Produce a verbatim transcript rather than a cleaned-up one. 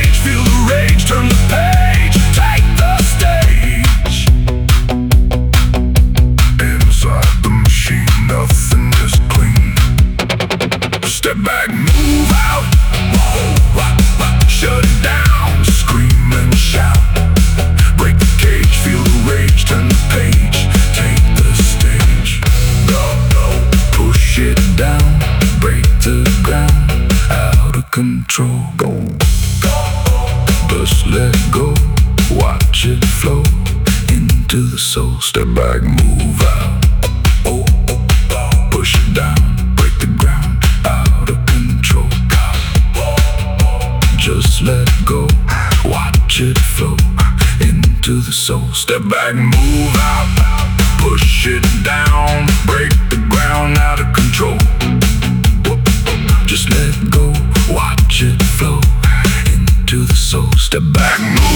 cage, feel the rage, turn the page, take the stage. Inside the machine, nothing is clean. Step back, move out, shut it down, scream and shout. Break the cage, feel the rage, turn the page, take the stage. Go, go, push it down, break the ground, out of control. Go, go, just let go, watch it flow into the soul. Step back, move out, oh, oh, oh. Push it down, break the ground, out of control. Just let go, watch it flow into the soul. Step back, move out, push it down, break the ground, out of control. Just let go, watch it flow into the soul. Step back, move